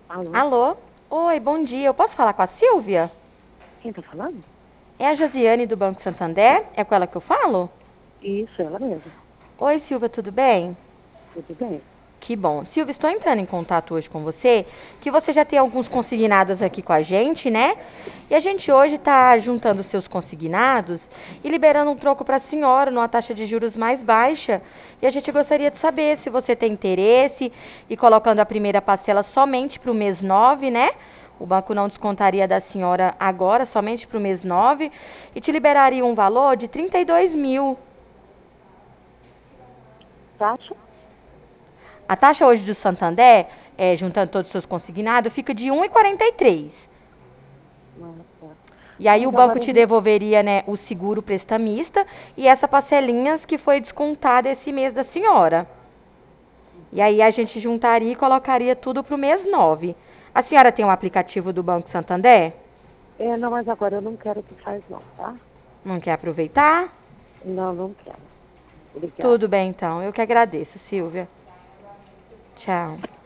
Alô? Alô? Oi, bom dia. Eu posso falar com a Silvia? Quem tá falando? É a Josiane do Banco Santander? É com ela que eu falo? Isso, ela mesma. Oi, Silvia, tudo bem? Tudo bem? Que bom. Silvia, estou entrando em contato hoje com você, que você já tem alguns consignados aqui com a gente, né? E a gente hoje está juntando seus consignados e liberando um troco para a senhora numa taxa de juros mais baixa. E a gente gostaria de saber se você tem interesse e colocando a primeira parcela somente para o mês 9, né? O banco não descontaria da senhora agora, somente para o mês 9, e te liberaria um valor de 32 mil. Taxa? A taxa hoje do Santander, juntando todos os seus consignados, fica de 1,43. Ah, tá. E aí o Mas banco agora, te devolveria, né, o seguro prestamista e essa parcelinhas que foi descontada esse mês da senhora. E aí a gente juntaria e colocaria tudo para o mês 9. A senhora tem um aplicativo do Banco Santander? não, mas agora eu não quero que faz não, tá? Não quer aproveitar? Não, não quero. Obrigada. Tudo bem então. Eu que agradeço, Silvia. Tchau.